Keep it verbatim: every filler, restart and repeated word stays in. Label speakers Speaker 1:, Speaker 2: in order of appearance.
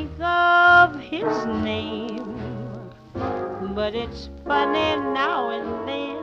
Speaker 1: think of his name, but it's funny now and then